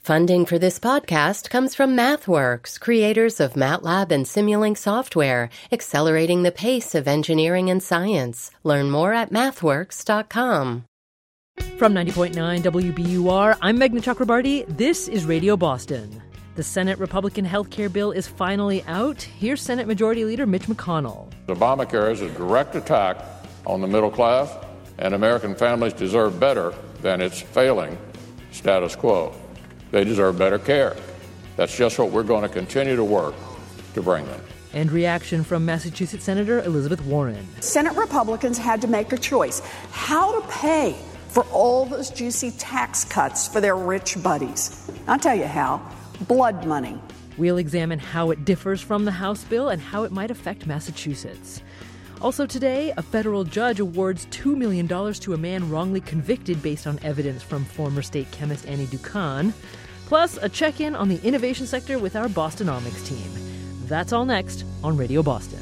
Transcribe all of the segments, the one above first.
Funding for this podcast comes from MathWorks, creators of MATLAB and Simulink software, accelerating the pace of engineering and science. Learn more at mathworks.com. From 90.9 WBUR, I'm Meghna Chakrabarti. This is Radio Boston. The Senate Republican health care bill is finally out. Here's Senate Majority Leader Mitch McConnell. Obamacare is a direct attack on the middle class, and American families deserve better than its failing status quo. They deserve better care. That's just what we're going to continue to work to bring them. And reaction from Massachusetts Senator Elizabeth Warren. Senate Republicans had to make a choice: how to pay for all those juicy tax cuts for their rich buddies. I'll tell you how. Blood money. We'll examine how it differs from the House bill and how it might affect Massachusetts. Also today, a federal judge awards $2 million to a man wrongly convicted based on evidence from former state chemist Annie Ducan. Plus, a check-in on the innovation sector with our Bostonomics team. That's all next on Radio Boston.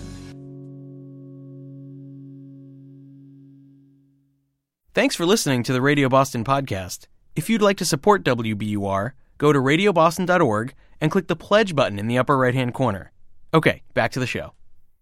Thanks for listening to the Radio Boston podcast. If you'd like to support WBUR, go to radioboston.org and click the pledge button in the upper right-hand corner. Okay, back to the show.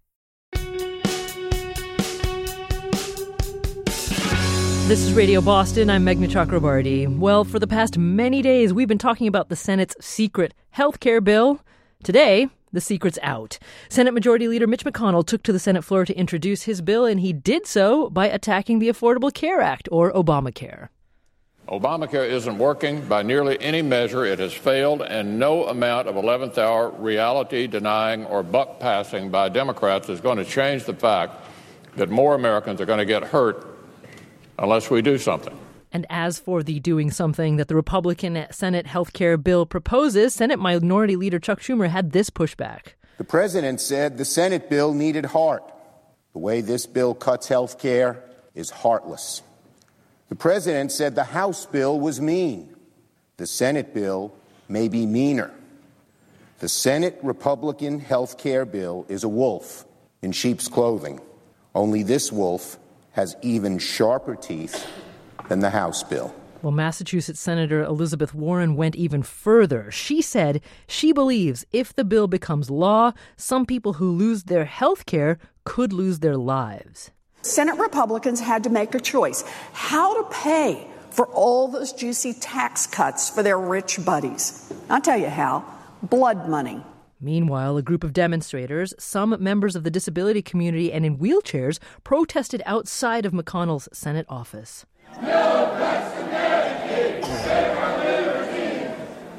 This is Radio Boston. I'm Meghna Chakrabarti. Well, for the past many days, we've been talking about the Senate's secret health care bill. Today, the secret's out. Senate Majority Leader Mitch McConnell took to the Senate floor to introduce his bill, and he did so by attacking the Affordable Care Act, or Obamacare. Obamacare isn't working by nearly any measure. It has failed, and no amount of 11th hour reality denying or buck passing by Democrats is going to change the fact that more Americans are going to get hurt unless we do something. And as for the doing something that the Republican Senate health care bill proposes, Senate Minority Leader Chuck Schumer had this pushback. The president said the Senate bill needed heart. The way this bill cuts health care is heartless. The president said the House bill was mean. The Senate bill may be meaner. The Senate Republican health care bill is a wolf in sheep's clothing. Only this wolf has even sharper teeth than the House bill. Well, Massachusetts Senator Elizabeth Warren went even further. She said she believes if the bill becomes law, some people who lose their health care could lose their lives. Senate Republicans had to make a choice: how to pay for all those juicy tax cuts for their rich buddies. I'll tell you how. Blood money. Meanwhile, a group of demonstrators, some members of the disability community and in wheelchairs, protested outside of McConnell's Senate office. No cuts to Medicaid! Save our liberty!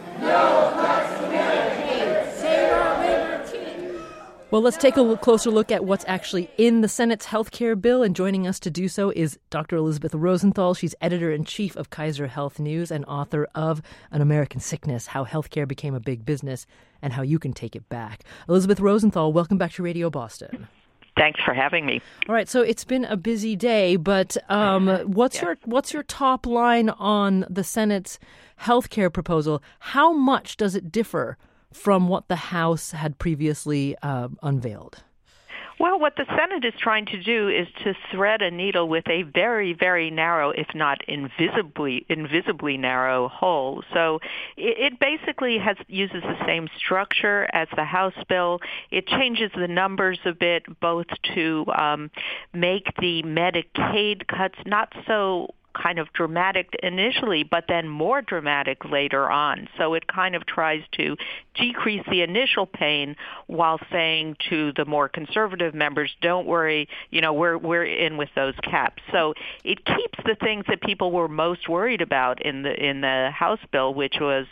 No cuts to Medicaid! Save our liberty! Well, let's take a closer look at what's actually in the Senate's health care bill, and joining us to do so is Dr. Elizabeth Rosenthal. She's editor-in-chief of Kaiser Health News and author of An American Sickness: How Healthcare Became a Big Business and How You Can Take It Back. Elizabeth Rosenthal, welcome back to Radio Boston. Thanks for having me. All right, so it's been a busy day, but what's your top line on the Senate's health care proposal? How much does it differ from what the House had previously unveiled? Well, what the Senate is trying to do is to thread a needle with a very, very narrow, if not invisibly narrow hole. So it basically uses the same structure as the House bill. It changes the numbers a bit, both to make the Medicaid cuts not so kind of dramatic initially, but then more dramatic later on. So it kind of tries to decrease the initial pain while saying to the more conservative members, don't worry, we're in with those caps. So it keeps the things that people were most worried about in the House bill, which was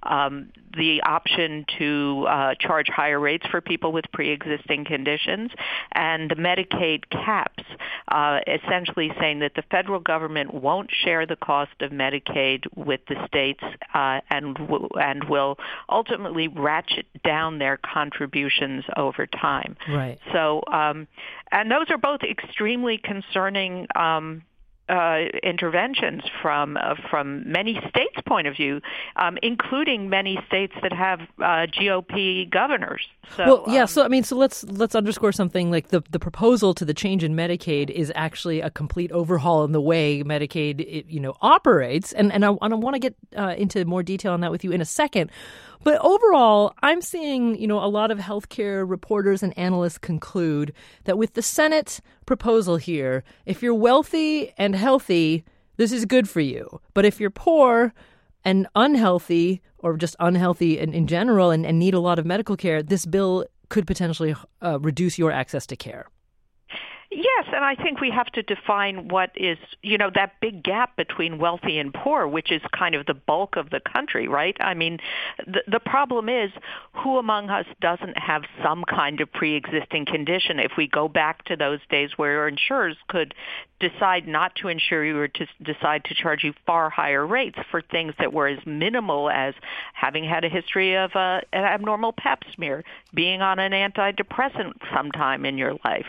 the option to charge higher rates for people with pre-existing conditions, and the Medicaid caps, essentially saying that the federal government won't share the cost of Medicaid with the states and will ultimately ratchet down their contributions over time. Right. So, and those are both extremely concerning interventions from many states' point of view, including many states that have GOP governors. So, So let's underscore something like the proposal to the change in Medicaid is actually a complete overhaul in the way Medicaid operates, and I want to get into more detail on that with you in a second. But overall, I'm seeing, a lot of healthcare reporters and analysts conclude that with the Senate proposal here, if you're wealthy and healthy, this is good for you. But if you're poor and unhealthy, or just unhealthy in general and need a lot of medical care, this bill could potentially reduce your access to care. Yes, and I think we have to define what is, that big gap between wealthy and poor, which is kind of the bulk of the country, right? I mean, the problem is who among us doesn't have some kind of pre-existing condition? If we go back to those days where insurers could decide not to insure you or to decide to charge you far higher rates for things that were as minimal as having had a history of an abnormal pap smear, being on an antidepressant sometime in your life.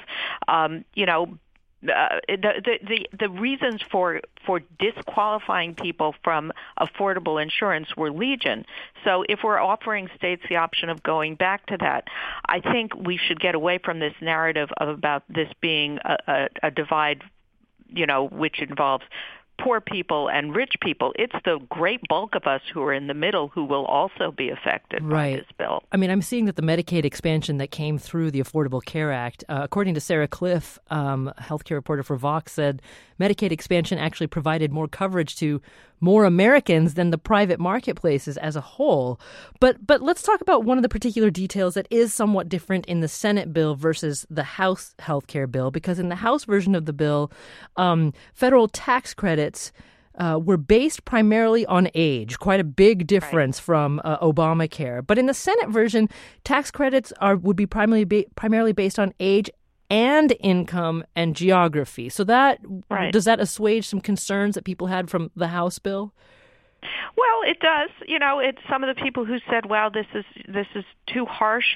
The reasons for disqualifying people from affordable insurance were legion. So if we're offering states the option of going back to that, I think we should get away from this narrative about this being a divide, which involves poor people and rich people. It's the great bulk of us who are in the middle who will also be affected by this bill. I mean, I'm seeing that the Medicaid expansion that came through the Affordable Care Act, according to Sarah Cliff, healthcare reporter for Vox, said Medicaid expansion actually provided more coverage to more Americans than the private marketplaces as a whole. But let's talk about one of the particular details that is somewhat different in the Senate bill versus the House healthcare bill, because in the House version of the bill, federal tax credits were based primarily on age, quite a big difference from Obamacare. But in the Senate version, tax credits would be primarily based on age and income and geography. So does that assuage some concerns that people had from the House bill? Well, it does. It's some of the people who said, "Well, this is too harsh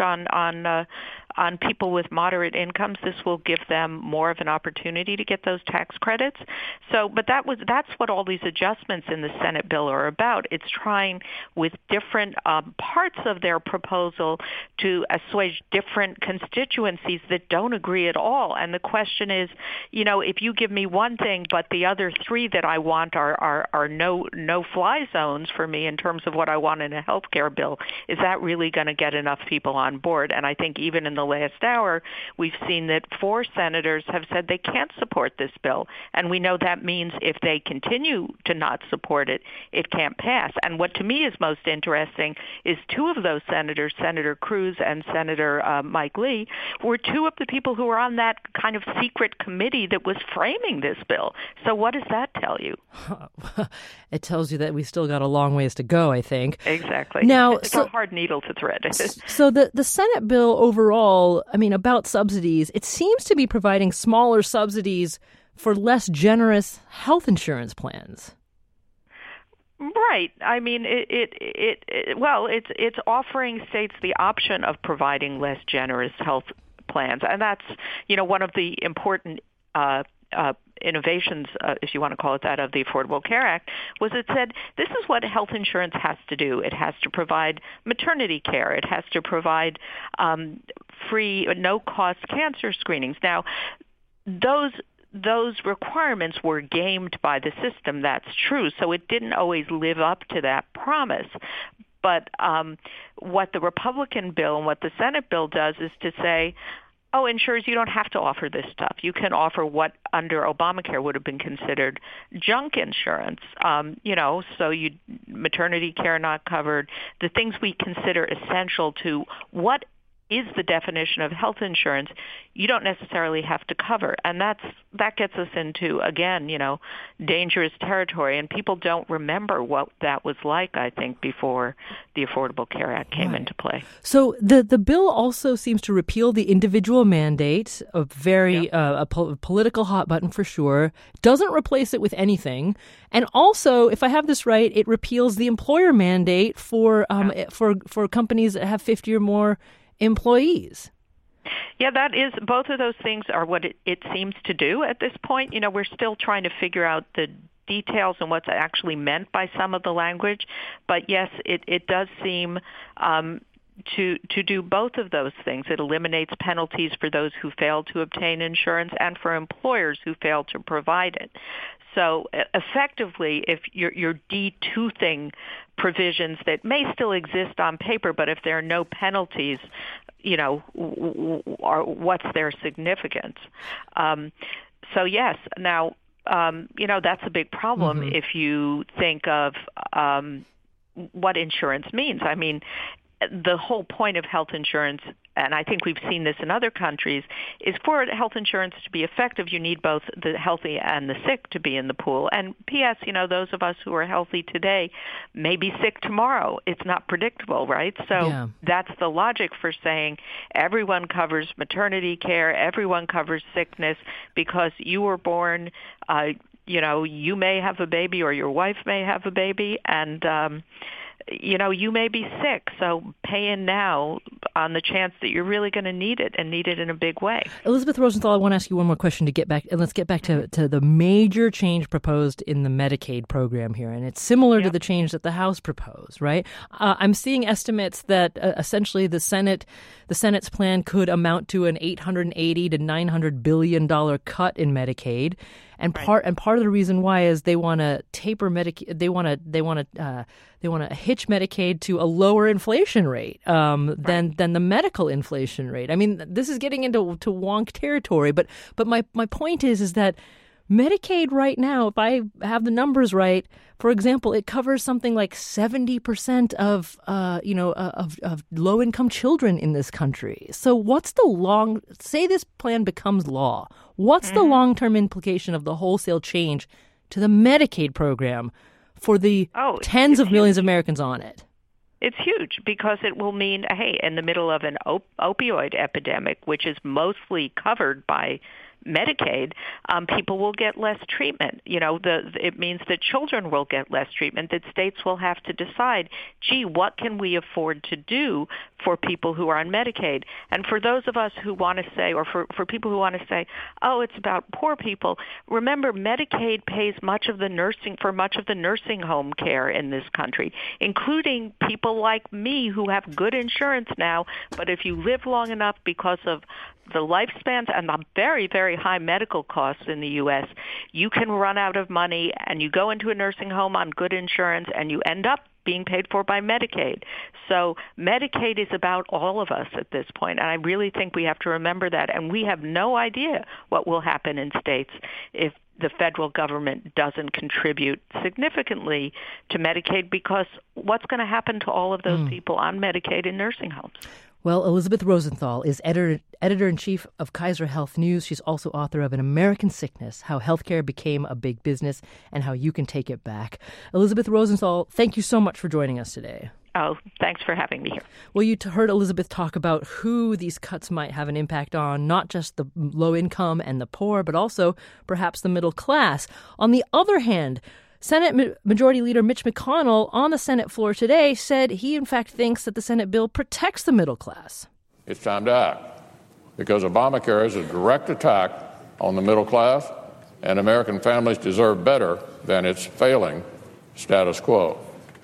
on people with moderate incomes. This will give them more of an opportunity to get those tax credits." So, but that's what all these adjustments in the Senate bill are about. It's trying with different parts of their proposal to assuage different constituencies that don't agree at all. And the question is, if you give me one thing, but the other three that I want are no-fly zones for me in terms of what I want in a health care bill, is that really going to get enough people on board? And I think even in the last hour, we've seen that 4 senators have said they can't support this bill. And we know that means if they continue to not support it, it can't pass. And what to me is most interesting is 2 of those senators, Senator Cruz and Senator Mike Lee, were 2 of the people who were on that kind of secret committee that was framing this bill. So what does that tell you? It tells you that we still got a long ways to go, I think. Exactly. Now, it's a hard needle to thread. So the Senate bill overall, about subsidies, it seems to be providing smaller subsidies for less generous health insurance plans. Right. I mean, it's offering states the option of providing less generous health plans, and that's one of the important innovations, if you want to call it that, of the Affordable Care Act, was it said this is what health insurance has to do. It has to provide maternity care. It has to provide free, no-cost cancer screenings. Now, those requirements were gamed by the system. That's true. So it didn't always live up to that promise. But what the Republican bill and what the Senate bill does is to say, oh, insurers, you don't have to offer this stuff. You can offer what under Obamacare would have been considered junk insurance. So maternity care not covered, the things we consider essential to what is the definition of health insurance, you don't necessarily have to cover. And that gets us into, again, dangerous territory. And people don't remember what that was like, I think, before the Affordable Care Act came into play. So the bill also seems to repeal the individual mandate, a very political hot button for sure, doesn't replace it with anything. And also, if I have this right, it repeals the employer mandate for companies that have 50 or more employees. Yeah, that is, both of those things are what it seems to do at this point. You know, we're still trying to figure out the details and what's actually meant by some of the language. But yes, it does seem to do both of those things. It eliminates penalties for those who fail to obtain insurance and for employers who fail to provide it. So effectively, if you're de-toothing provisions that may still exist on paper, but if there are no penalties, you know, what's their significance? So yes, now, you know, that's a big problem if you think of what insurance means. I mean, the whole point of health insurance, and I think we've seen this in other countries, is for health insurance to be effective, you need both the healthy and the sick to be in the pool. And P.S., you know, those of us who are healthy today may be sick tomorrow. It's not predictable, right? So that's the logic for saying everyone covers maternity care, everyone covers sickness, because you were born, you know, you may have a baby or your wife may have a baby, and you know, you may be sick, so pay in now on the chance that you're really going to need it and need it in a big way. Elizabeth Rosenthal, I want to ask you one more question to get back, and let's get back to the major change proposed in the Medicaid program here, and it's similar to the change that the House proposed, right? I'm seeing estimates that essentially the Senate's plan could amount to an $880 to $900 billion cut in Medicaid. And part of the reason why is they want to taper Medicaid. They want to hitch Medicaid to a lower inflation rate than the medical inflation rate. I mean, this is getting into wonk territory. But my point is that Medicaid right now, if I have the numbers right, for example, it covers something like 70% of low-income children in this country. So what's say this plan becomes law, what's the long-term implication of the wholesale change to the Medicaid program for the tens of millions of Americans on it? It's huge because it will mean, hey, in the middle of an opioid epidemic, which is mostly covered by Medicaid, people will get less treatment. You know, it means that children will get less treatment, that states will have to decide, gee, what can we afford to do for people who are on Medicaid? And for those of us who want to say, or for people who want to say, oh, it's about poor people, remember Medicaid pays much of the nursing home care in this country, including people like me who have good insurance now, but if you live long enough because of the lifespans and the very, very high medical costs in the U.S., you can run out of money and you go into a nursing home on good insurance and you end up being paid for by Medicaid. So Medicaid is about all of us at this point, and I really think we have to remember that. And we have no idea what will happen in states if the federal government doesn't contribute significantly to Medicaid, because what's going to happen to all of those people on Medicaid in nursing homes? Well, Elizabeth Rosenthal is editor-in-chief of Kaiser Health News. She's also author of An American Sickness, How Healthcare Became a Big Business and How You Can Take It Back. Elizabeth Rosenthal, thank you so much for joining us today. Oh, thanks for having me here. Well, you heard Elizabeth talk about who these cuts might have an impact on, not just the low income and the poor, but also perhaps the middle class. On the other hand, Senate Majority Leader Mitch McConnell on the Senate floor today said he, in fact, thinks that the Senate bill protects the middle class. It's time to act, because Obamacare is a direct attack on the middle class, and American families deserve better than its failing status quo.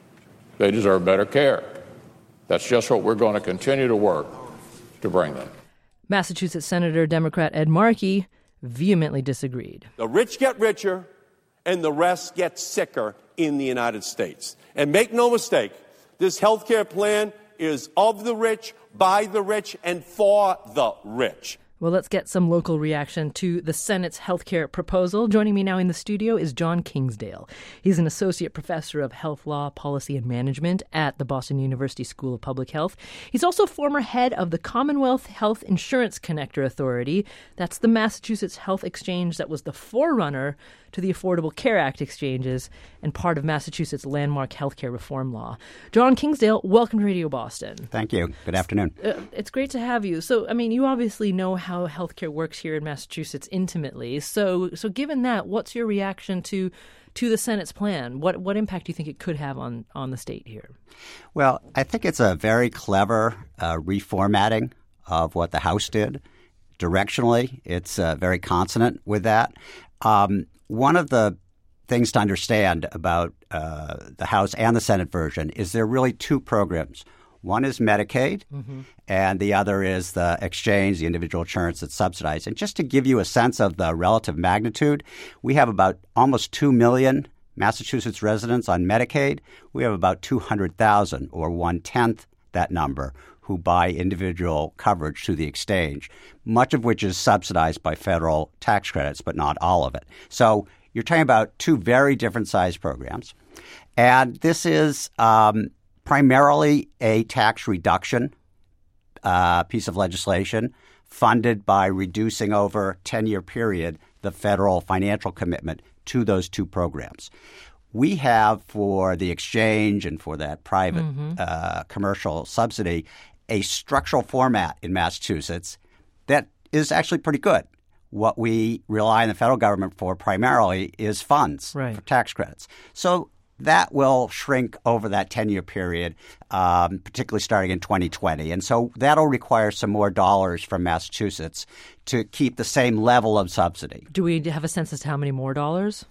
They deserve better care. That's just what we're going to continue to work to bring them. Massachusetts Senator Democrat Ed Markey vehemently disagreed. The rich get richer, and the rest get sicker in the United States. And make no mistake, this health care plan is of the rich, by the rich, and for the rich. Well, let's get some local reaction to the Senate's health care proposal. Joining me now in the studio is John Kingsdale. He's an associate professor of health law, policy, and management at the Boston University School of Public Health. He's also former head of the Commonwealth Health Insurance Connector Authority. That's the Massachusetts Health Exchange that was the forerunner to the Affordable Care Act exchanges and part of Massachusetts' landmark healthcare reform law. John Kingsdale, welcome to Radio Boston. Thank you. Good afternoon. It's great to have you. So, I mean, you obviously know how healthcare works here in Massachusetts intimately. So given that, what's your reaction to the Senate's plan? What impact do you think it could have on the state here? Well, I think it's a very clever reformatting of what the House did. Directionally, it's very consonant with that. One of the things to understand about the House and the Senate version is there are really two programs. One is Medicaid, and the other is the exchange, the individual insurance that's subsidized. And just to give you a sense of the relative magnitude, we have about almost 2 million Massachusetts residents on Medicaid. We have about 200,000, or 1/10 that number, who buy individual coverage through the exchange, much of which is subsidized by federal tax credits, but not all of it. So you're talking about two very different size programs. And this is primarily a tax reduction piece of legislation funded by reducing over a 10-year period the federal financial commitment to those two programs. We have, for the exchange and for that private commercial subsidy, a structural format in Massachusetts that is actually pretty good. What we rely on the federal government for primarily is funds for tax credits. So that will shrink over that 10-year period, particularly starting in 2020. And so that'll require some more dollars from Massachusetts to keep the same level of subsidy. Do we have a sense as to how many more dollars?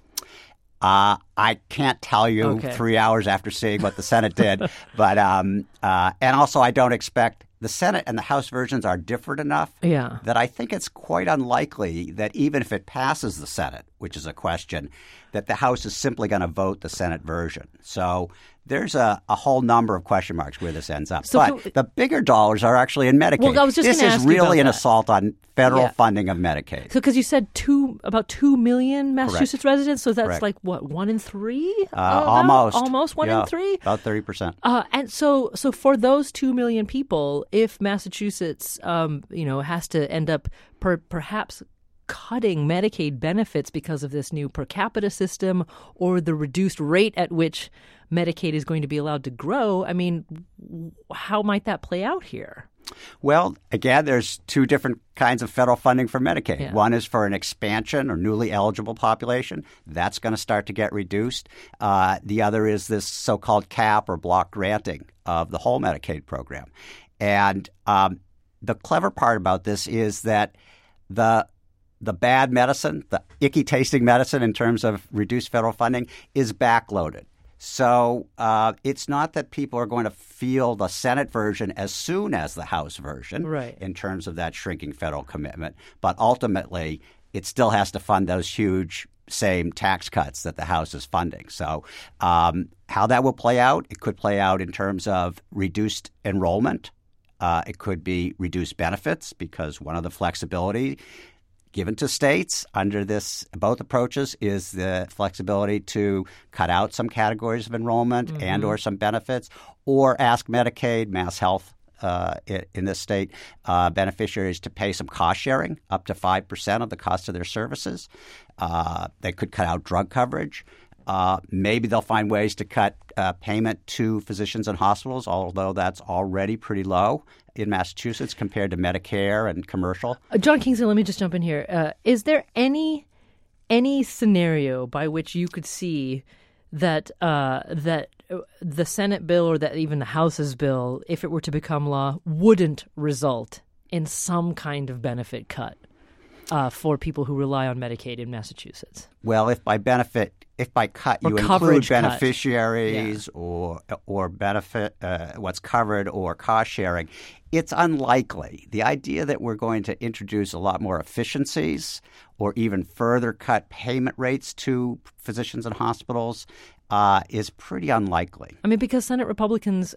I can't tell you 3 hours after seeing what the Senate did. But and also I don't expect – the Senate and the House versions are different enough that I think it's quite unlikely that even if it passes the Senate, which is a question, that the House is simply going to vote the Senate version. So there's a whole number of question marks where this ends up. So but the bigger dollars are actually in Medicaid. Well, I was just this is really an assault on federal funding of Medicaid. So because you said about 2 million Massachusetts residents, so that's like what, 1 in 3? Almost 1 in 3? About 30%. And so for those 2 million people, if Massachusetts has to end up perhaps cutting Medicaid benefits because of this new per capita system or the reduced rate at which Medicaid is going to be allowed to grow, I mean, how might that play out here? Well, again, there's two different kinds of federal funding for Medicaid. Yeah. One is for an expansion or newly eligible population. That's going to start to get reduced. The other is this so-called cap or block granting of the whole Medicaid program. And the clever part about this is that the bad medicine, the icky-tasting medicine in terms of reduced federal funding, is backloaded. So it's not that people are going to feel the Senate version as soon as the House version in terms of that shrinking federal commitment. But ultimately, it still has to fund those huge same tax cuts that the House is funding. So how that will play out, it could play out in terms of reduced enrollment. It could be reduced benefits because one of the flexibility given to states under both approaches is the flexibility to cut out some categories of enrollment and or some benefits, or ask Medicaid, Mass Health in this state, beneficiaries to pay some cost sharing up to 5% of the cost of their services. They could cut out drug coverage. Maybe they'll find ways to cut payment to physicians and hospitals, although that's already pretty low in Massachusetts compared to Medicare and commercial. John Kingsley, let me just jump in here. Is there any scenario by which you could see that that the Senate bill or that even the House's bill, if it were to become law, wouldn't result in some kind of benefit cut for people who rely on Medicaid in Massachusetts? Well, if by cut you include beneficiaries or benefit what's covered or cost sharing, it's unlikely. The idea that we're going to introduce a lot more efficiencies or even further cut payment rates to physicians and hospitals is pretty unlikely. I mean, because Senate Republicans,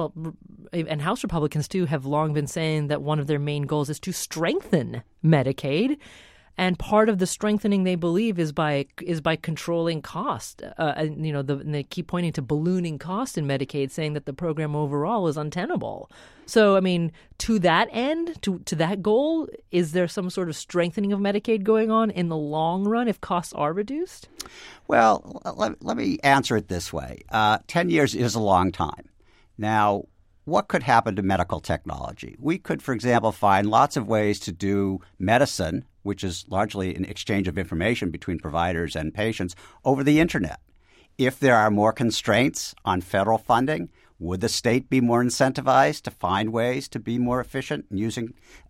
and House Republicans too, have long been saying that one of their main goals is to strengthen Medicaid. And part of the strengthening, they believe, is by controlling cost. And they keep pointing to ballooning cost in Medicaid, saying that the program overall is untenable. So, I mean, to that end, to that goal, is there some sort of strengthening of Medicaid going on in the long run if costs are reduced? Well, let me answer it this way. 10 years is a long time. Now, what could happen to medical technology? We could, for example, find lots of ways to do medicine, which is largely an exchange of information between providers and patients, over the internet. If there are more constraints on federal funding, Would the state be more incentivized to find ways to be more efficient in using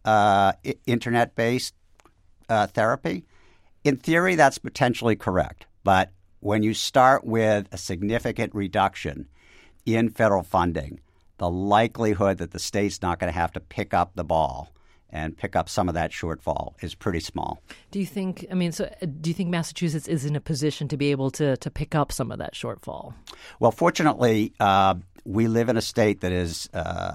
internet-based therapy? In theory, that's potentially correct. But when you start with a significant reduction in federal funding, the likelihood that the state's not going to have to pick up the ball and pick up some of that shortfall is pretty small. Do you think Massachusetts is in a position to be able to pick up some of that shortfall? Well, fortunately, we live in a state that is,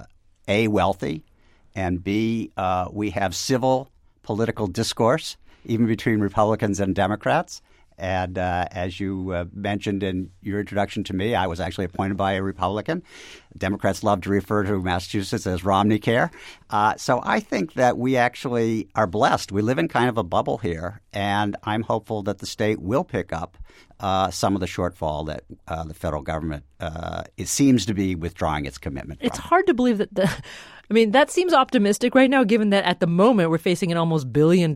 A, wealthy, and B, we have civil political discourse, even between Republicans and Democrats. And as you mentioned in your introduction to me, I was actually appointed by a Republican. Democrats love to refer to Massachusetts as Romney Care. So I think that we actually are blessed. We live in kind of a bubble here, and I'm hopeful that the state will pick up some of the shortfall that the federal government it seems to be withdrawing its commitment from. It's hard to believe that that seems optimistic right now, given that at the moment we're facing an almost $1 billion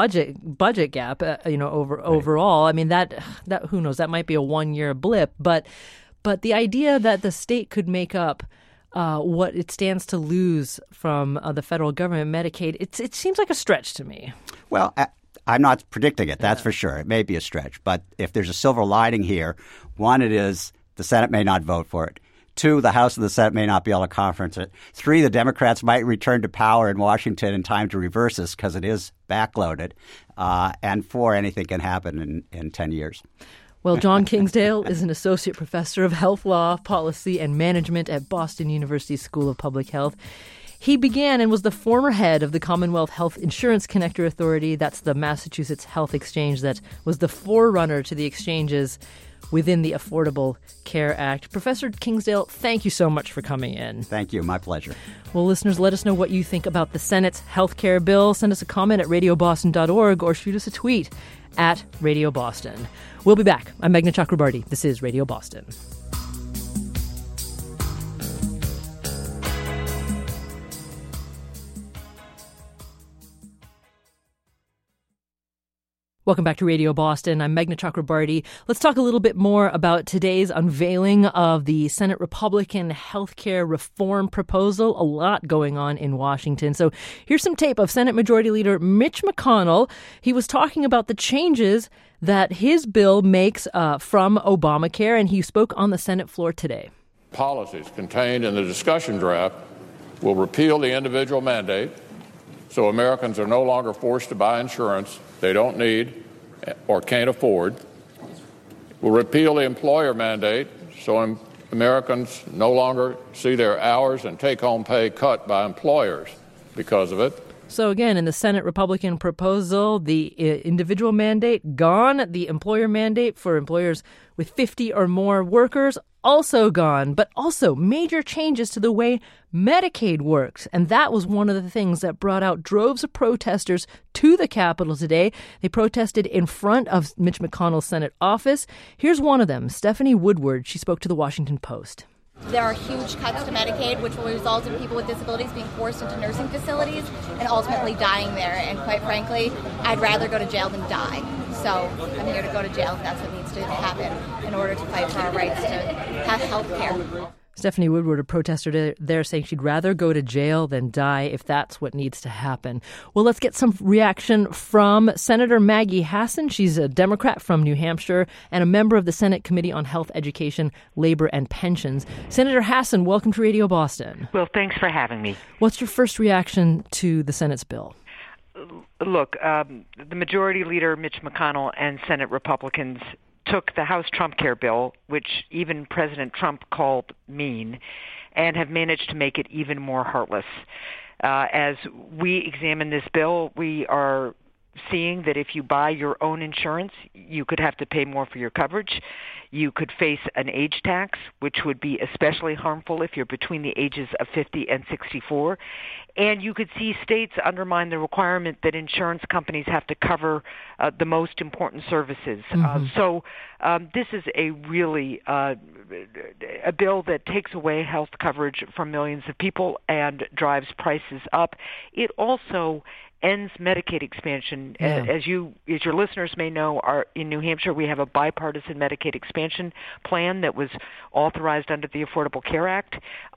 budget gap, overall. I mean, that who knows? That might be a 1-year blip, but the idea that the state could make up what it stands to lose from the federal government, Medicaid, it seems like a stretch to me. Well, I'm not predicting it, that's for sure. It may be a stretch, but if there's a silver lining here, one, it is the Senate may not vote for it. 2, the House and the Senate may not be able to conference it. 3, the Democrats might return to power in Washington in time to reverse this because it is backloaded. And 4, anything can happen in 10 years. Well, John Kingsdale is an associate professor of health law, policy, and management at Boston University School of Public Health. He began and was the former head of the Commonwealth Health Insurance Connector Authority. That's the Massachusetts Health Exchange that was the forerunner to the exchanges within the Affordable Care Act. Professor Kingsdale, thank you so much for coming in. Thank you. My pleasure. Well, listeners, let us know what you think about the Senate's health care bill. Send us a comment at radioboston.org or shoot us a tweet at Radio Boston. We'll be back. I'm Meghna Chakrabarti. This is Radio Boston. Welcome back to Radio Boston. I'm Meghna Chakrabarti. Let's talk a little bit more about today's unveiling of the Senate Republican healthcare reform proposal. A lot going on in Washington. So here's some tape of Senate Majority Leader Mitch McConnell. He was talking about the changes that his bill makes from Obamacare, and he spoke on the Senate floor today. Policies contained in the discussion draft will repeal the individual mandate, so Americans are no longer forced to buy insurance they don't need or can't afford. We'll repeal the employer mandate so Americans no longer see their hours and take-home pay cut by employers because of it. So again, in the Senate Republican proposal, the individual mandate gone, the employer mandate for employers with 50 or more workers also gone, but also major changes to the way Medicaid works. And that was one of the things that brought out droves of protesters to the Capitol today. They protested in front of Mitch McConnell's Senate office. Here's one of them, Stephanie Woodward. She spoke to the Washington Post. There are huge cuts to Medicaid, which will result in people with disabilities being forced into nursing facilities and ultimately dying there. And quite frankly, I'd rather go to jail than die. So I'm here to go to jail if that's what needs to happen in order to fight for our rights to have health care. Stephanie Woodward, a protester there, saying she'd rather go to jail than die if that's what needs to happen. Well, let's get some reaction from Senator Maggie Hassan. She's a Democrat from New Hampshire and a member of the Senate Committee on Health, Education, Labor, and Pensions. Senator Hassan, welcome to Radio Boston. Well, thanks for having me. What's your first reaction to the Senate's bill? Look, the Majority Leader, Mitch McConnell, and Senate Republicans took the House Trump Care bill, which even President Trump called mean, and have managed to make it even more heartless. As we examine this bill, we are seeing that if you buy your own insurance, you could have to pay more for your coverage. You could face an age tax, which would be especially harmful if you're between the ages of 50 and 64. And you could see states undermine the requirement that insurance companies have to cover the most important services. So this is a really a bill that takes away health coverage from millions of people and drives prices up. It also ends Medicaid expansion. As your listeners may know, in New Hampshire we have a bipartisan Medicaid expansion plan that was authorized under the Affordable Care Act.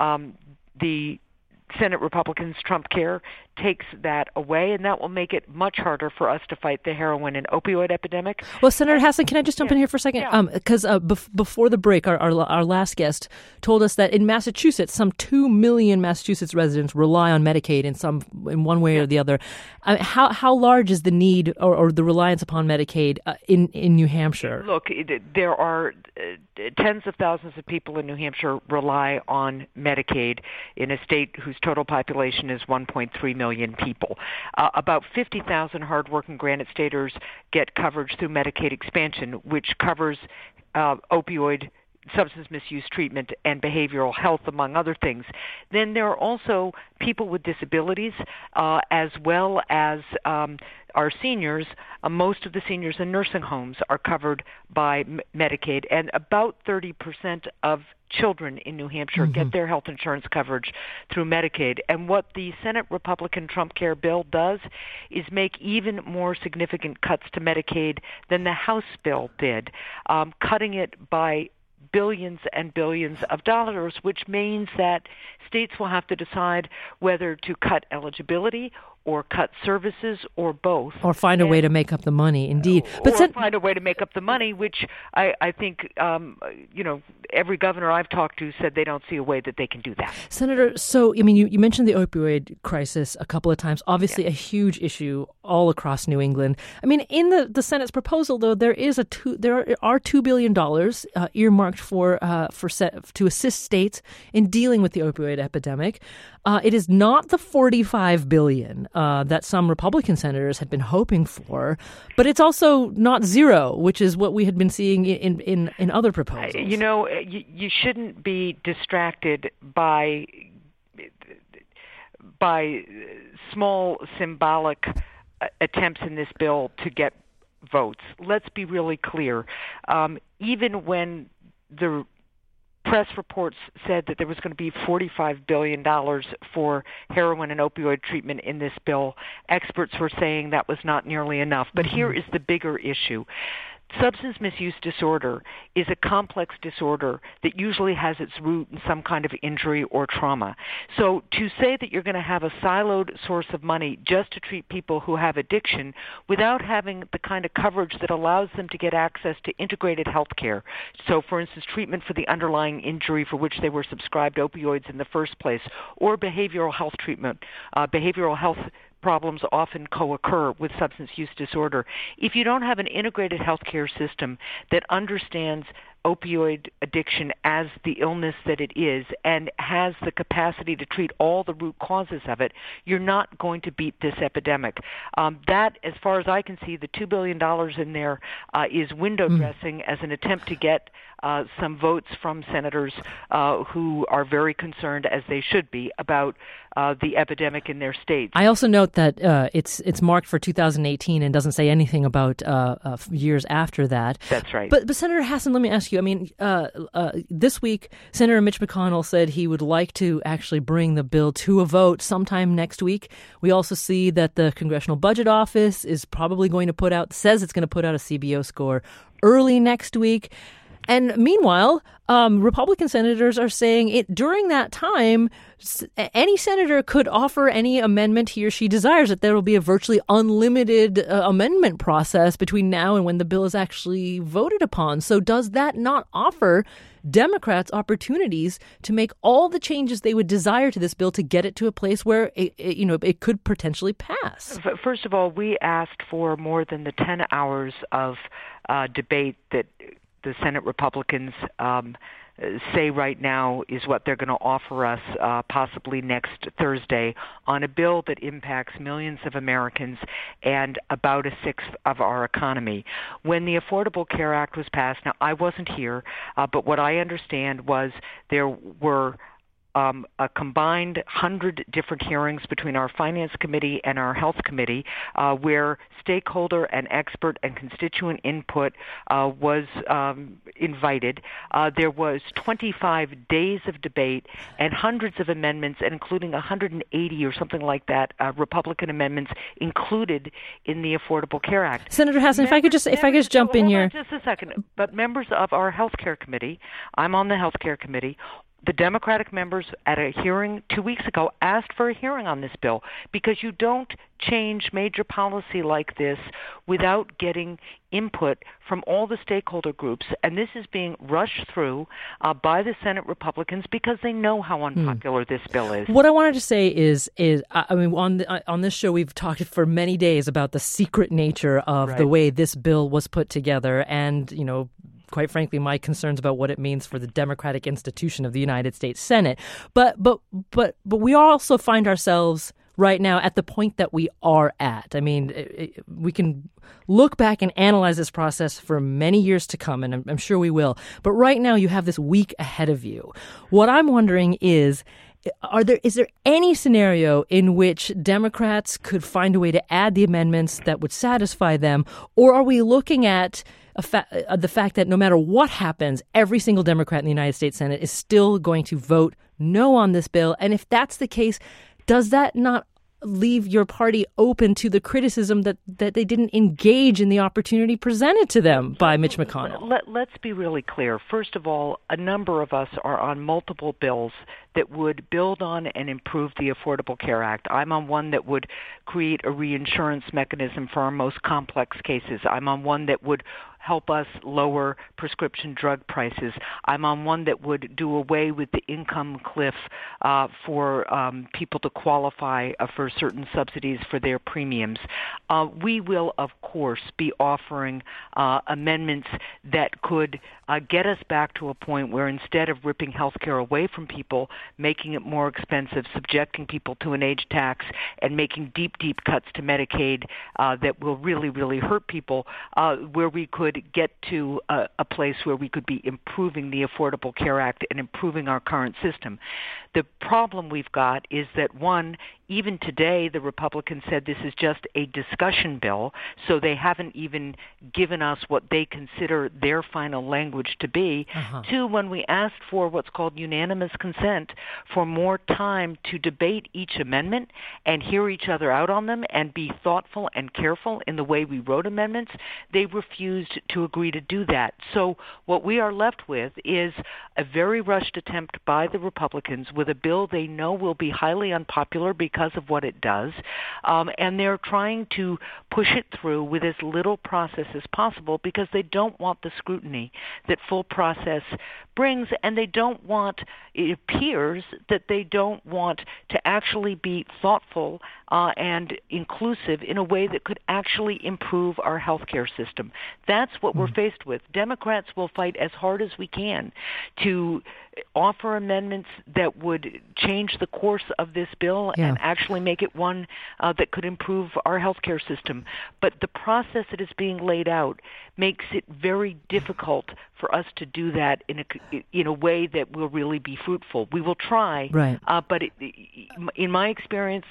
The Senate Republicans' Trump Care takes that away, and that will make it much harder for us to fight the heroin and opioid epidemic. Well, Senator Hassan, can I just jump in here for a second? Because before the break, our last guest told us that in Massachusetts, some 2 million Massachusetts residents rely on Medicaid in one way or the other. How large is the need or the reliance upon Medicaid in New Hampshire? Look, there are tens of thousands of people in New Hampshire rely on Medicaid in a state whose total population is 1.3 million people. About 50,000 hardworking Granite Staters get coverage through Medicaid expansion, which covers opioid substance misuse treatment and behavioral health, among other things. Then there are also people with disabilities, as well as our seniors. Most of the seniors in nursing homes are covered by Medicaid, and about 30% of children in New Hampshire get their health insurance coverage through Medicaid. And what the Senate Republican Trump Care bill does is make even more significant cuts to Medicaid than the House bill did, cutting it by billions and billions of dollars, which means that states will have to decide whether to cut eligibility or cut services or both. Or find a way to make up the money, indeed. Find a way to make up the money, which I think, every governor I've talked to said they don't see a way that they can do that. Senator, so, you mentioned the opioid crisis a couple of times, obviously a huge issue all across New England. In the Senate's proposal, though, there are $2 billion earmarked to assist states in dealing with the opioid epidemic. It is not the $45 billion that some Republican senators had been hoping for, but it's also not zero, which is what we had been seeing in other proposals. You shouldn't be distracted by small symbolic attempts in this bill to get votes. Let's be really clear. Even when the press reports said that there was going to be $45 billion for heroin and opioid treatment in this bill, experts were saying that was not nearly enough. But here is the bigger issue. Substance misuse disorder is a complex disorder that usually has its root in some kind of injury or trauma. So to say that you're going to have a siloed source of money just to treat people who have addiction without having the kind of coverage that allows them to get access to integrated health care, so for instance treatment for the underlying injury for which they were subscribed opioids in the first place, or behavioral health treatment, behavioral health problems often co-occur with substance use disorder. If you don't have an integrated healthcare system that understands opioid addiction as the illness that it is and has the capacity to treat all the root causes of it, you're not going to beat this epidemic. That, as far as I can see, the $2 billion in there is window dressing as an attempt to get some votes from senators who are very concerned, as they should be, about the epidemic in their states. I also note that it's marked for 2018 and doesn't say anything about years after that. That's right. But Senator Hassan, let me ask you, this week, Senator Mitch McConnell said he would like to actually bring the bill to a vote sometime next week. We also see that the Congressional Budget Office is probably going to says it's going to put out a CBO score early next week. And meanwhile, Republican senators are saying during that time, any senator could offer any amendment he or she desires, that there will be a virtually unlimited amendment process between now and when the bill is actually voted upon. So does that not offer Democrats opportunities to make all the changes they would desire to this bill to get it to a place where it could potentially pass? First of all, we asked for more than the 10 hours of debate that the Senate Republicans say right now is what they're going to offer us possibly next Thursday on a bill that impacts millions of Americans and about a sixth of our economy. When the Affordable Care Act was passed, now I wasn't here, but what I understand was there were a combined 100 different hearings between our Finance Committee and our Health Committee where stakeholder and expert and constituent input was invited. There was 25 days of debate and hundreds of amendments, including 180 or something like that, Republican amendments included in the Affordable Care Act. Senator Hassan, if I could just jump in here. Just a second. But members of our Health Care Committee, I'm on the Health Care Committee, the Democratic members at a hearing 2 weeks ago asked for a hearing on this bill because you don't change major policy like this without getting input from all the stakeholder groups. And this is being rushed through by the Senate Republicans because they know how unpopular this bill is. What I wanted to say is I mean, on this show, we've talked for many days about the secret nature of the way this bill was put together and, you know, quite frankly, my concerns about what it means for the democratic institution of the United States Senate. But we also find ourselves right now at the point that we are at. I mean, we can look back and analyze this process for many years to come, and I'm sure we will. But right now, you have this week ahead of you. What I'm wondering is there any scenario in which Democrats could find a way to add the amendments that would satisfy them, or are we looking at the fact that no matter what happens, every single Democrat in the United States Senate is still going to vote no on this bill? And if that's the case, does that not leave your party open to the criticism that they didn't engage in the opportunity presented to them by Mitch McConnell? Let's be really clear. First of all, a number of us are on multiple bills that would build on and improve the Affordable Care Act. I'm on one that would create a reinsurance mechanism for our most complex cases. I'm on one that would help us lower prescription drug prices. I'm on one that would do away with the income cliff for people to qualify for certain subsidies for their premiums. We will, of course, be offering amendments that could get us back to a point where instead of ripping health care away from people, making it more expensive, subjecting people to an age tax, and making deep, deep cuts to Medicaid that will really, really hurt people, where we could get to a place where we could be improving the Affordable Care Act and improving our current system. The problem we've got is that, one, even today the Republicans said this is just a discussion bill, so they haven't even given us what they consider their final language to be. Two, when we asked for what's called unanimous consent, for more time to debate each amendment and hear each other out on them and be thoughtful and careful in the way we wrote amendments, they refused to agree to do that. So what we are left with is a very rushed attempt by the Republicans with a bill they know will be highly unpopular because of what it does, and they're trying to push it through with as little process as possible because they don't want the scrutiny that full process brings, and they don't want, it appears that they don't want to actually be thoughtful and inclusive in a way that could actually improve our healthcare system. That's what we're faced with. Democrats will fight as hard as we can to offer amendments that would change the course of this bill and actually make it one that could improve our healthcare system. But the process that is being laid out makes it very difficult for us to do that in a way that will really be fruitful. We will try, but in my experience,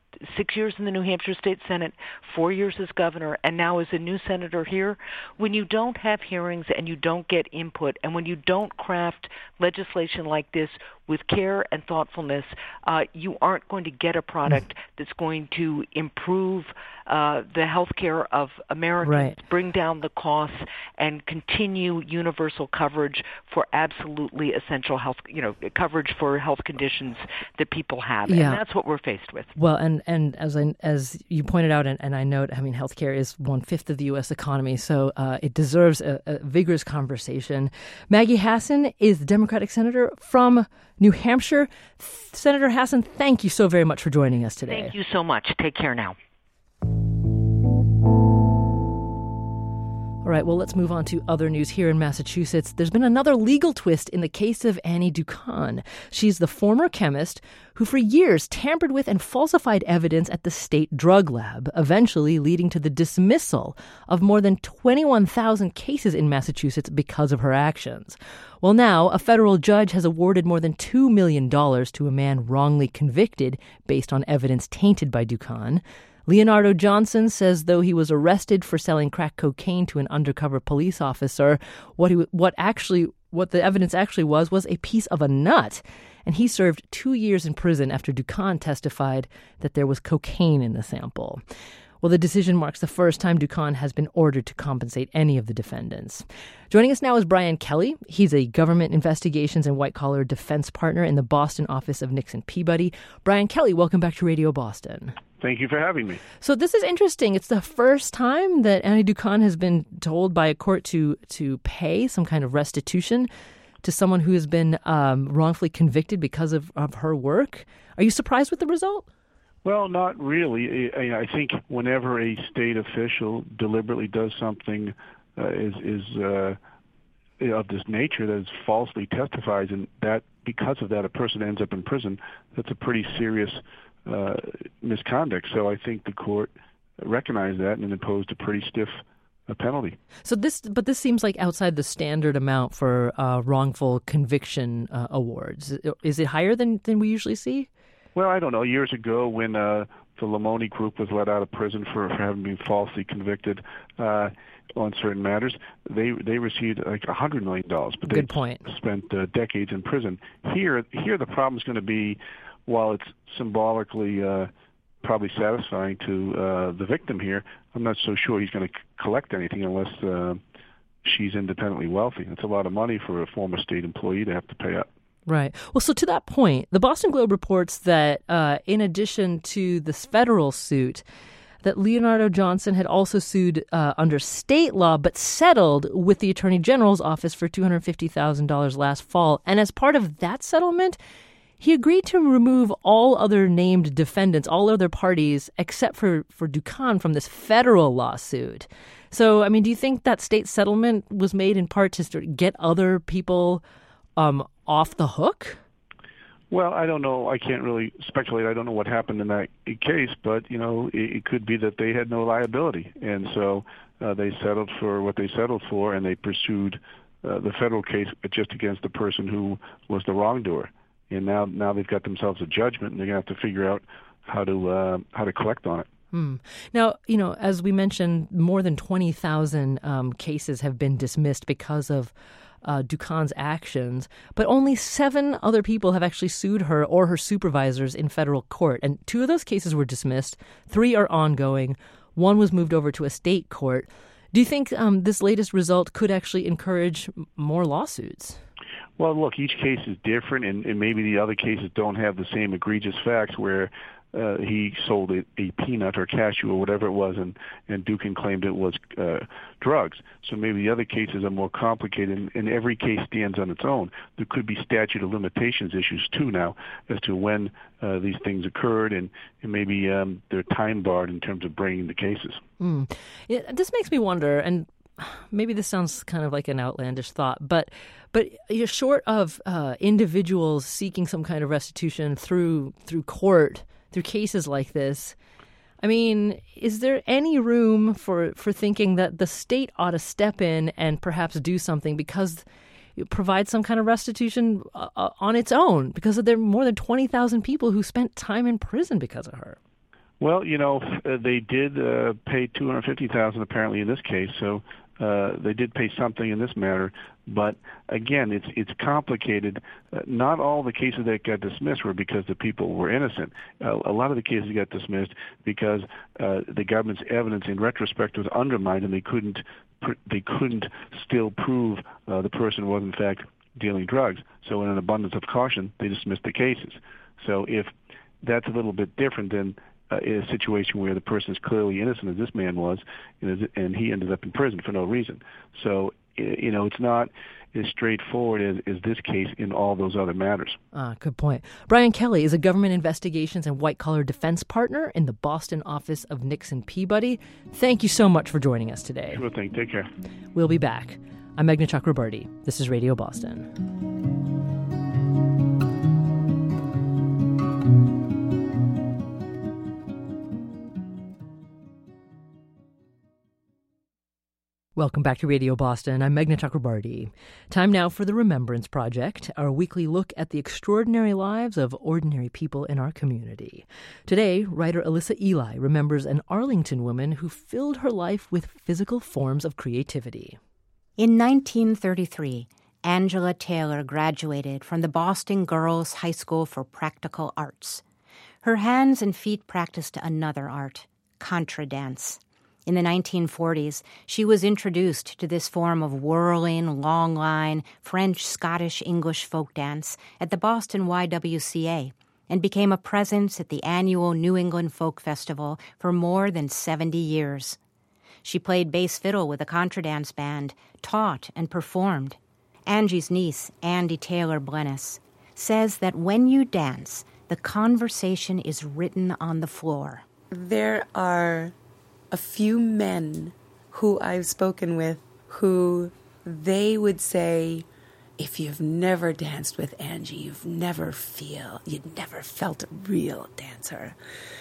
6 years in the New Hampshire State Senate, 4 years as governor, and now as a new senator here, when you don't have hearings and you don't get input, and when you don't craft legislation like this with care and thoughtfulness, you aren't going to get a product that's going to improve the health care of Americans, bring down the costs, and continue universal coverage for absolutely essential health, coverage for health conditions that people have. And that's what we're faced with. Well, and as you pointed out, and I note, healthcare is 1/5 of the U.S. economy, so it deserves a vigorous conversation. Maggie Hassan is the Democratic senator from New Hampshire. Senator Hassan, thank you so very much for joining us today. Thank you so much. Take care now. All All right, well, let's move on to other news here in Massachusetts. There's been another legal twist in the case of Annie Doukhan. She's the former chemist who for years tampered with and falsified evidence at the state drug lab, eventually leading to the dismissal of more than 21,000 cases in Massachusetts because of her actions. Well, now, a federal judge has awarded more than $2 million to a man wrongly convicted based on evidence tainted by Doukhan. Leonardo Johnson says though he was arrested for selling crack cocaine to an undercover police officer, what the evidence actually was a piece of a nut. And he served 2 years in prison after Doukhan testified that there was cocaine in the sample. Well, the decision marks the first time Doukhan has been ordered to compensate any of the defendants. Joining us now is Brian Kelly. He's a government investigations and white-collar defense partner in the Boston office of Nixon Peabody. Brian Kelly, welcome back to Radio Boston. Thank you for having me. So this is interesting. It's the first time that Annie Doukhan has been told by a court to pay some kind of restitution to someone who has been wrongfully convicted because of her work. Are you surprised with the result? Well, not really. I think whenever a state official deliberately does something of this nature, that is falsely testifies, and that because of that a person ends up in prison, that's a pretty serious misconduct. So I think the court recognized that and imposed a pretty stiff penalty. So this seems like outside the standard amount for wrongful conviction awards. Is it higher than we usually see? Well, I don't know. Years ago, when the Lamoni group was let out of prison for having been falsely convicted on certain matters, they received like $100 million. But good point. Spent decades in prison. Here the problem is going to be, while it's symbolically probably satisfying to the victim here, I'm not so sure he's going to collect anything unless she's independently wealthy. It's a lot of money for a former state employee to have to pay up. Right. Well, so to that point, the Boston Globe reports that in addition to this federal suit, that Leonardo Johnson had also sued under state law, but settled with the Attorney General's office for $250,000 last fall. And as part of that settlement, he agreed to remove all other named defendants, all other parties, except for Doukhan from this federal lawsuit. So, I mean, do you think that state settlement was made in part to sort of get other people off the hook? Well, I don't know. I can't really speculate. I don't know what happened in that case, but, it could be that they had no liability. And so they settled for what they settled for, and they pursued the federal case just against the person who was the wrongdoer. And now they've got themselves a judgment, and they're going to have to figure out how to collect on it. Now, as we mentioned, more than 20,000 cases have been dismissed because of Doukhan's actions, but only 7 other people have actually sued her or her supervisors in federal court. And 2 of those cases were dismissed. 3 are ongoing. 1 was moved over to a state court. Do you think this latest result could actually encourage more lawsuits? Well, look, each case is different, and maybe the other cases don't have the same egregious facts where he sold a peanut or cashew or whatever it was, and Doukhan claimed it was drugs. So maybe the other cases are more complicated, and every case stands on its own. There could be statute of limitations issues, too, now, as to when these things occurred, and maybe they're time barred in terms of bringing the cases. This makes me wonder, and maybe this sounds kind of like an outlandish thought, but you're short of individuals seeking some kind of restitution through court, through cases like this. I mean, is there any room for thinking that the state ought to step in and perhaps do something because it provides some kind of restitution on its own, because there are more than 20,000 people who spent time in prison because of her? Well, they did pay $250,000 apparently in this case, so they did pay something in this matter. But again, it's complicated. Not all the cases that got dismissed were because the people were innocent. A lot of the cases got dismissed because the government's evidence in retrospect was undermined, and they couldn't still prove the person was in fact dealing drugs. So in an abundance of caution, they dismissed the cases. So if that's a little bit different than in a situation where the person is clearly innocent, as this man was, and he ended up in prison for no reason. So it's not as straightforward as this case in all those other matters. Good point. Brian Kelly is a government investigations and white-collar defense partner in the Boston office of Nixon Peabody. Thank you so much for joining us today. Sure thing. Take care. We'll be back. I'm Meghna Chakrabarty. This is Radio Boston. Welcome back to Radio Boston. I'm Meghna Chakrabarty. Time now for the Remembrance Project, our weekly look at the extraordinary lives of ordinary people in our community. Today, writer Alyssa Ely remembers an Arlington woman who filled her life with physical forms of creativity. In 1933, Angela Taylor graduated from the Boston Girls High School for Practical Arts. Her hands and feet practiced another art, contra dance. In the 1940s, she was introduced to this form of whirling, long-line, French, Scottish, English folk dance at the Boston YWCA and became a presence at the annual New England Folk Festival for more than 70 years. She played bass fiddle with a contradance band, taught and performed. Angie's niece, Andy Taylor Blennis, says that when you dance, the conversation is written on the floor. There are a few men who I've spoken with who they would say, if you've never danced with Angie, you'd never felt a real dancer.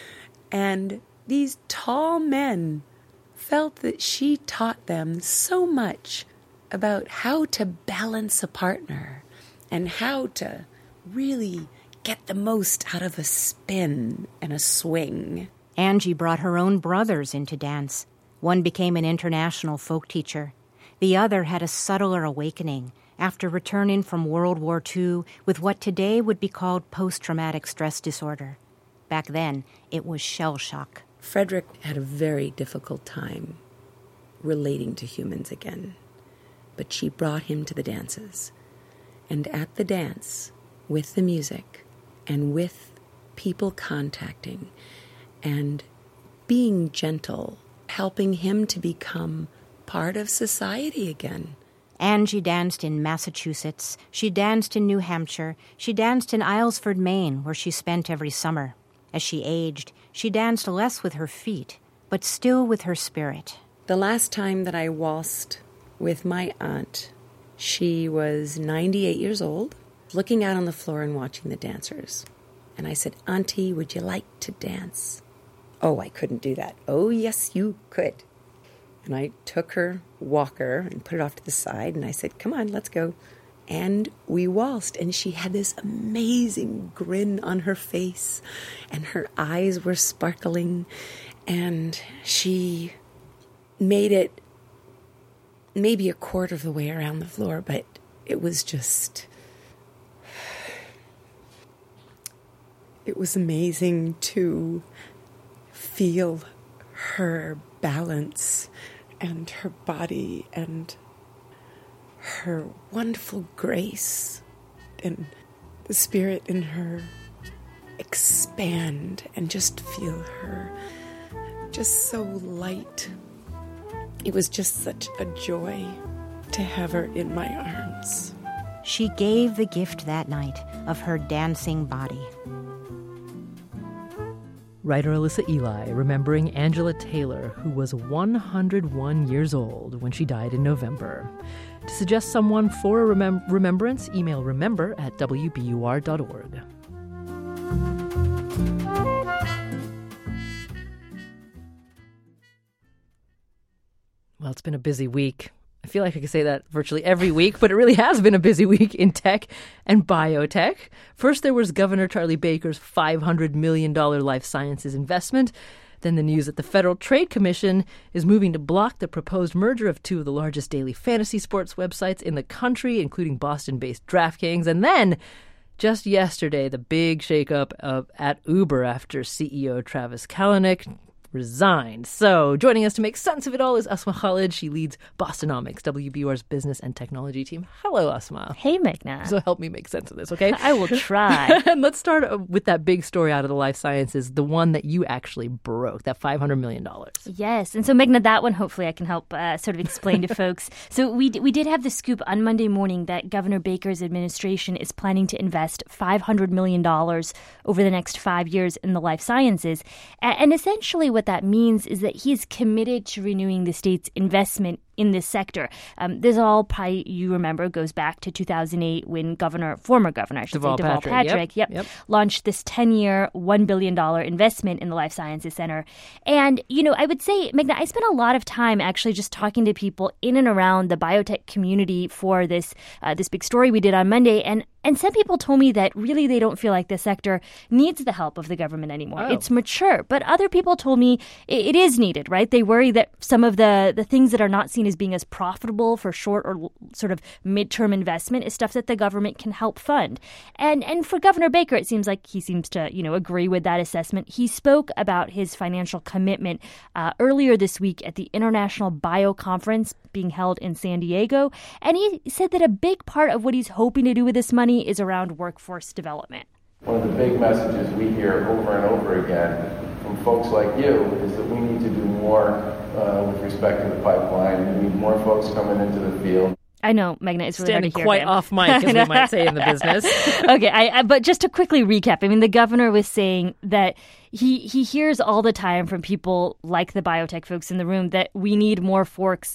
And these tall men felt that she taught them so much about how to balance a partner and how to really get the most out of a spin and a swing. Angie brought her own brothers into dance. One became an international folk teacher. The other had a subtler awakening after returning from World War II with what today would be called post-traumatic stress disorder. Back then, it was shell shock. Frederick had a very difficult time relating to humans again, but she brought him to the dances. And at the dance, with the music and with people contacting and being gentle, helping him to become part of society again. Angie danced in Massachusetts. She danced in New Hampshire. She danced in Islesford, Maine, where she spent every summer. As she aged, she danced less with her feet, but still with her spirit. The last time that I waltzed with my aunt, she was 98 years old, looking out on the floor and watching the dancers. And I said, "Auntie, would you like to dance?" "Oh, I couldn't do that." "Oh, yes, you could." And I took her walker and put it off to the side, and I said, "Come on, let's go." And we waltzed, and she had this amazing grin on her face, and her eyes were sparkling, and she made it maybe a quarter of the way around the floor, but it was amazing to feel her balance and her body and her wonderful grace and the spirit in her expand and just feel her just so light. It was just such a joy to have her in my arms. She gave the gift that night of her dancing body. Writer Alyssa Ely remembering Angela Taylor, who was 101 years old when she died in November. To suggest someone for a remembrance, email remember@wbur.org. Well, it's been a busy week. I feel like I could say that virtually every week, but it really has been a busy week in tech and biotech. First, there was Governor Charlie Baker's $500 million life sciences investment. Then the news that the Federal Trade Commission is moving to block the proposed merger of two of the largest daily fantasy sports websites in the country, including Boston-based DraftKings. And then, just yesterday, the big shakeup at Uber after CEO Travis Kalanick resigned. So joining us to make sense of it all is Asma Khalid. She leads Bostonomics, WBUR's business and technology team. Hello, Asma. Hey, Meghna. So help me make sense of this, okay? I will try. And let's start with that big story out of the life sciences, the one that you actually broke, that $500 million. Yes. And so, Meghna, that one, hopefully I can help sort of explain to folks. So we did have the scoop on Monday morning that Governor Baker's administration is planning to invest $500 million over the next 5 years in the life sciences. And essentially what that means is that he is committed to renewing the state's investment in this sector. This all probably, you remember, goes back to 2008 when former governor, Deval Patrick, launched this 10-year, $1 billion investment in the Life Sciences Center. And, I would say, Meghna, I spent a lot of time actually just talking to people in and around the biotech community for this big story we did on Monday. And some people told me that really they don't feel like this sector needs the help of the government anymore. Oh. It's mature. But other people told me it is needed, right? They worry that some of the things that are not seen as being as profitable for short or sort of midterm investment is stuff that the government can help fund. And for Governor Baker, it seems like he seems to, agree with that assessment. He spoke about his financial commitment earlier this week at the International Bio Conference being held in San Diego. And he said that a big part of what he's hoping to do with this money is around workforce development. One of the big messages we hear over and over again from folks like you is that we need to do more with respect to the pipeline. We need more folks coming into the field. I know, Meghna, it's really standing hard to hear quite him. off mic, as we might say in the business. Okay, but just to quickly recap, the governor was saying that he hears all the time from people like the biotech folks in the room that we need more folks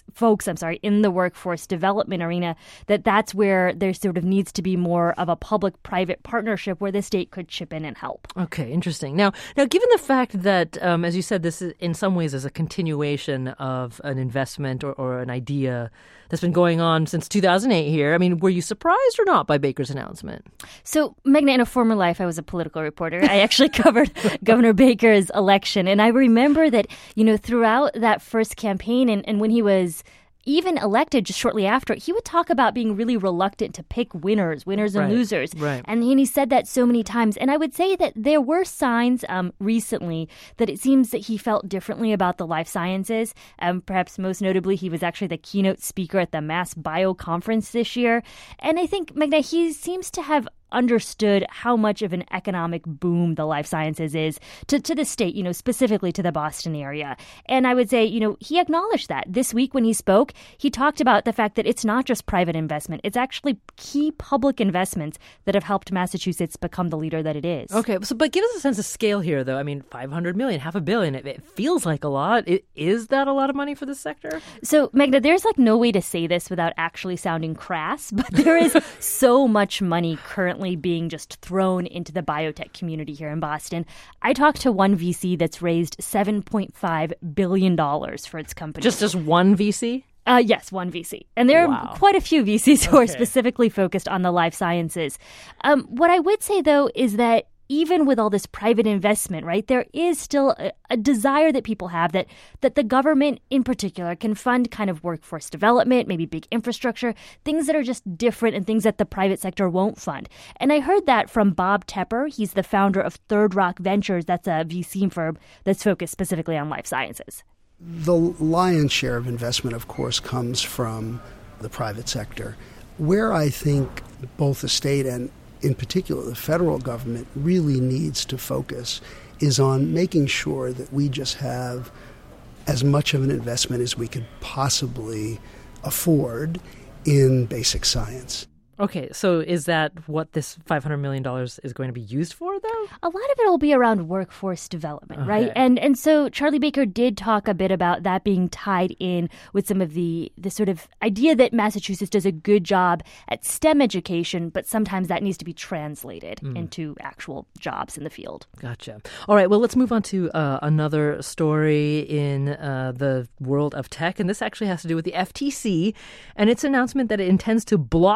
in the workforce development arena, that's where there sort of needs to be more of a public-private partnership where the state could chip in and help. Okay, interesting. Now, given the fact that, as you said, this is in some ways is a continuation of an investment or an idea that's been going on since 2008 here, were you surprised or not by Baker's announcement? So, Meghna, in a former life, I was a political reporter. I actually covered Governor Baker's election. And I remember that, throughout that first campaign and when he was even elected just shortly after, he would talk about being really reluctant to pick winners and losers. Right. And he said that so many times. And I would say that there were signs recently that it seems that he felt differently about the life sciences. Perhaps most notably, he was actually the keynote speaker at the Mass Bio Conference this year. And I think, Meghna, he seems to have understood how much of an economic boom the life sciences is to the state, specifically to the Boston area. And I would say, he acknowledged that. This week when he spoke, he talked about the fact that it's not just private investment. It's actually key public investments that have helped Massachusetts become the leader that it is. Okay, but give us a sense of scale here, though. $500 million, $500 million, it feels like a lot. Is that a lot of money for this sector? So, Meghna, there's no way to say this without actually sounding crass, but there is so much money currently being just thrown into the biotech community here in Boston. I talked to one VC that's raised $7.5 billion for its company. Just one VC? Yes, one VC. And there are quite a few VCs who are specifically focused on the life sciences. What I would say, though, is that even with all this private investment, right, there is still a desire that people have that the government in particular can fund kind of workforce development, maybe big infrastructure, things that are just different and things that the private sector won't fund. And I heard that from Bob Tepper. He's the founder of Third Rock Ventures. That's a VC firm that's focused specifically on life sciences. The lion's share of investment, of course, comes from the private sector. Where I think both the state and in particular, the federal government really needs to focus is on making sure that we just have as much of an investment as we could possibly afford in basic science. Okay, so is that what this $500 million is going to be used for, though? A lot of it will be around workforce development, right? And so Charlie Baker did talk a bit about that being tied in with some of the sort of idea that Massachusetts does a good job at STEM education, but sometimes that needs to be translated into actual jobs in the field. Gotcha. All right, well, let's move on to another story in the world of tech, and this actually has to do with the FTC and its announcement that it intends to block the merger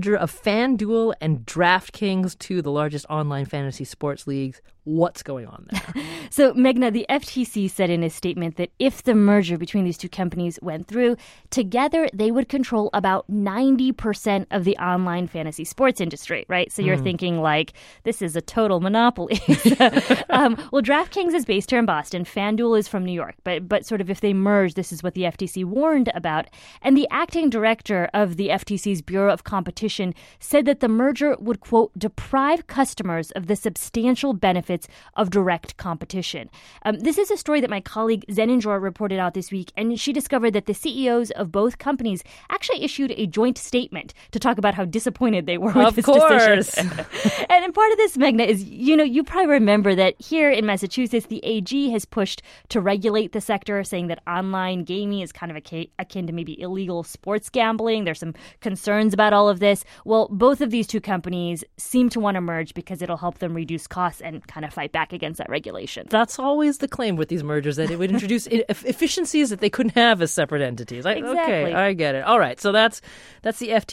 merger of FanDuel and DraftKings, two of the largest online fantasy sports leagues. What's going on there? So, Meghna, the FTC said in a statement that if the merger between these two companies went through, together they would control about 90% of the online fantasy sports industry, right? So you're thinking like, this is a total monopoly. Well, DraftKings is based here in Boston. FanDuel is from New York. But sort of if they merge, this is what the FTC warned about. And the acting director of the FTC's Bureau of Competition said that the merger would, quote, deprive customers of the substantial benefits of direct competition. This is a story that my colleague Zenon Dror reported out this week, and she discovered that the CEOs of both companies actually issued a joint statement to talk about how disappointed they were with this decision. And part of this, Meghna, is, you probably remember that here in Massachusetts, the AG has pushed to regulate the sector, saying that online gaming is kind of akin to maybe illegal sports gambling. There's some concerns about all of this. Well, both of these two companies seem to want to merge because it'll help them reduce costs and kind of fight back against that regulation. That's always the claim with these mergers, that it would introduce efficiencies that they couldn't have as separate entities. Exactly. Okay, I get it. All right, so that's the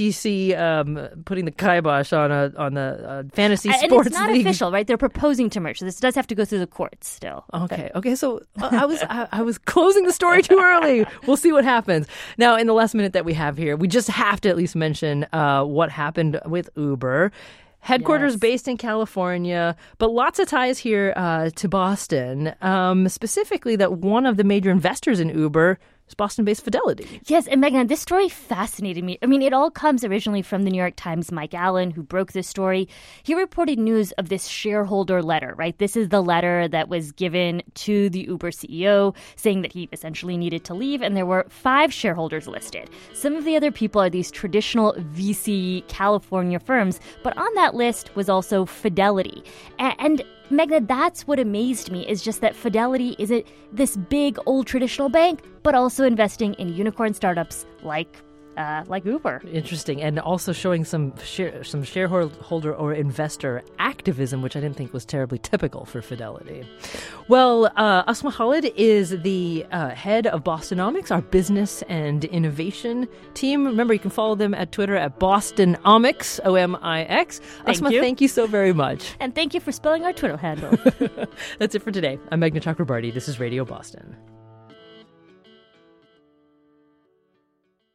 FTC putting the kibosh on the fantasy sports league. And it's not official, right? They're proposing to merge. So this does have to go through the courts still. Okay. So I was closing the story too early. We'll see what happens. Now, in the last minute that we have here, we just have to at least mention what happened with Uber. Headquarters based in California, but lots of ties here to Boston, specifically that one of the major investors in Uber is Boston-based Fidelity. Yes, and Meghna, this story fascinated me. I mean, it all comes originally from the New York Times' Mike Allen, who broke this story. He reported news of this shareholder letter, right? This is the letter that was given to the Uber CEO saying that he essentially needed to leave, and there were 5 shareholders listed. Some of the other people are these traditional VC California firms, but on that list was also Fidelity. And Meghna, that's what amazed me, is just that Fidelity isn't this big old traditional bank, but also investing in unicorn startups like Uber. Interesting, and also showing some shareholder or investor activism, which I didn't think was terribly typical for Fidelity. Well, Asma Khalid is the head of Bostonomics, our business and innovation team. Remember, you can follow them at Twitter at Bostonomics, Omix. Asma, thank you so very much. And thank you for spelling our Twitter handle. That's it for today. I'm Meghna Chakrabarti. This is Radio Boston.